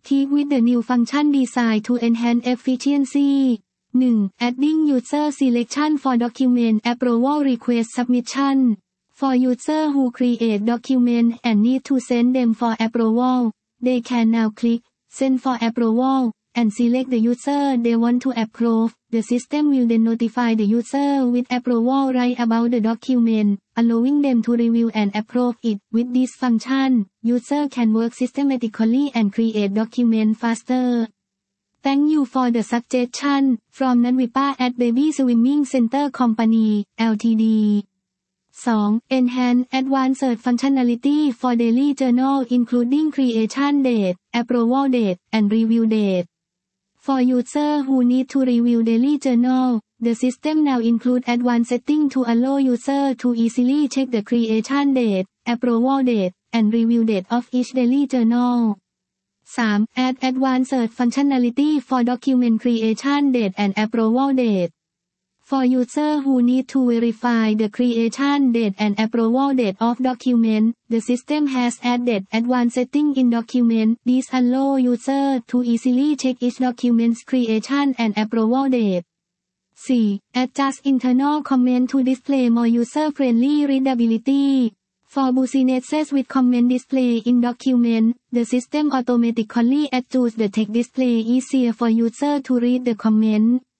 Keep with the new function designed to enhance efficiency. 1. Adding user selection for document approval request submission. For users who create documents and need to send them for approval, they can now click Send for approval and select the user they want to approve. The system will then notify the user with approval right about the document, allowing them to review and approve it. With this function, users can work systematically and create documents faster. Thank you for the suggestion. From Nanvipa at Baby Swimming Center Company, Ltd. 2. Enhance advanced search functionality for daily journal including creation date, approval date, and review date. For users who need to review daily journal, the system now includes advanced settings to allow users to easily check the creation date, approval date, and review date of each daily journal. 3. Add advanced search functionality for document creation date and approval date. For users who need to verify the creation date and approval date of document, the system has added advanced settings in document. This allows users to easily check each document's creation and approval date. 4. Adjust internal comment to display more user-friendly readability. For businesses with comment display in document, the system automatically adjusts the text display easier for users to read the comment.